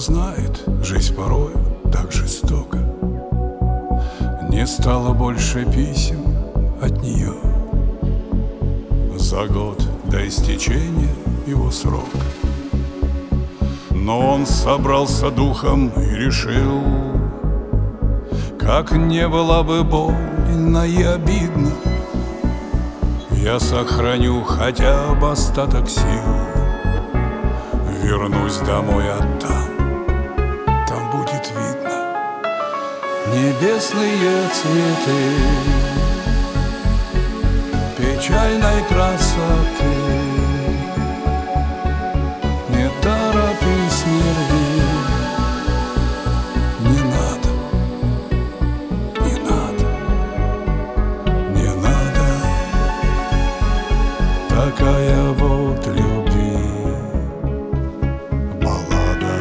знает, жизнь порой так жестока. Не стало больше писем от нее за год до истечения его срока. Но он собрался духом и решил, как не было бы больно и обидно, я сохраню хотя бы остаток сил. Вернусь домой, а там будет видно небесные цветы печальной красоты. Не торопись, не рви, не надо, не надо, не надо. Такая вот любви баллада.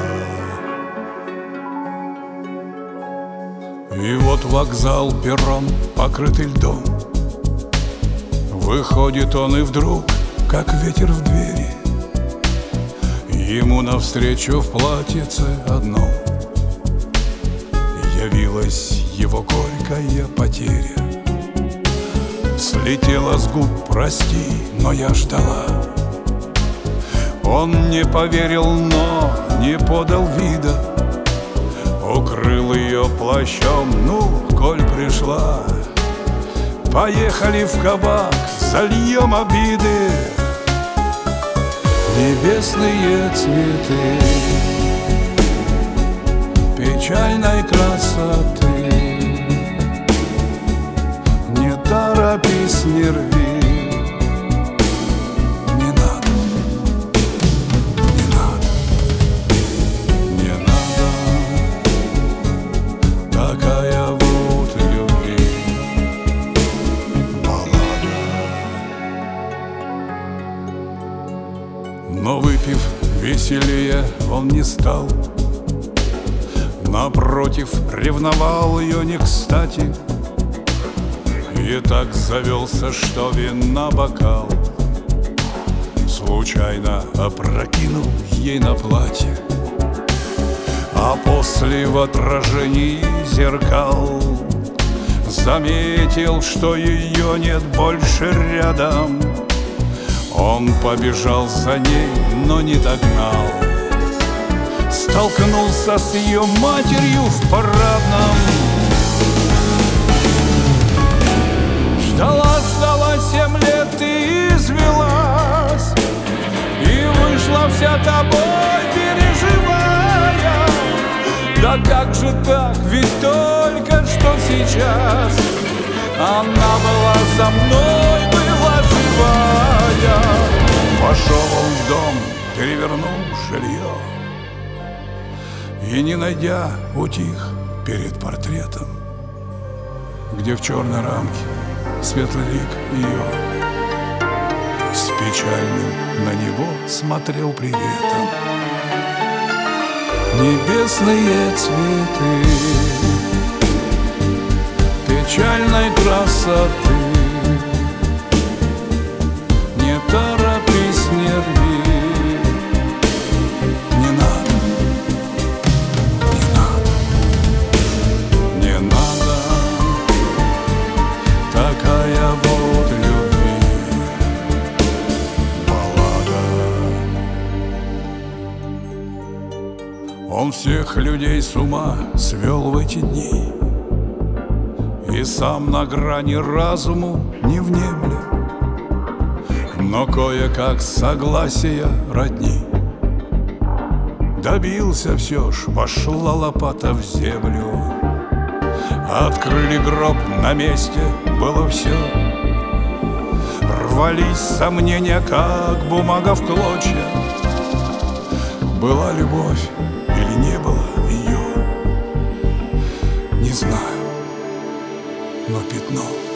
И вот вокзал, перрон, покрытый льдом. Выходит он, и вдруг, как ветер в двери, ему навстречу в платьице одном явилась его горькая потеря. Слетела с губ: прости, но я ждала. Он не поверил, но не подал вида, укрыл ее плащом: ну, коль пришла, поехали в кабак, зальем обиды. Небесные цветы печальной красоты. Не торопись, не рви, не надо, не надо, не надо. Такая вот любви баллада. Но выпив веселее он не стал, напротив, ревновал ее не кстати. И так завелся, что вина бокал случайно опрокинул ей на платье. А после в отражении зеркал заметил, что ее нет больше рядом. Он побежал за ней, но не догнал. Столкнулся с ее матерью в парадном. Ждала 7 лет и извелась, и вышла вся тобой переживая. Да как же так, ведь только что сейчас она была со мной, была живая. Пошел он в дом, перевернул жилье и, не найдя, утих перед портретом, где в черной рамке светлый лик ее с печальным на него смотрел приветом. Небесные цветы печальной красоты. Не торопись, не рви, не надо, не надо, не надо. Такая вот любви баллада. Он всех людей с ума свел в эти дни, и сам на грани разуму не внемля. Но кое-как согласия родни добился все ж, пошла лопата в землю. Открыли гроб, на месте было все. Рвались сомнения, как бумага в клочья. Была любовь или не было ее, не знаю, но пятно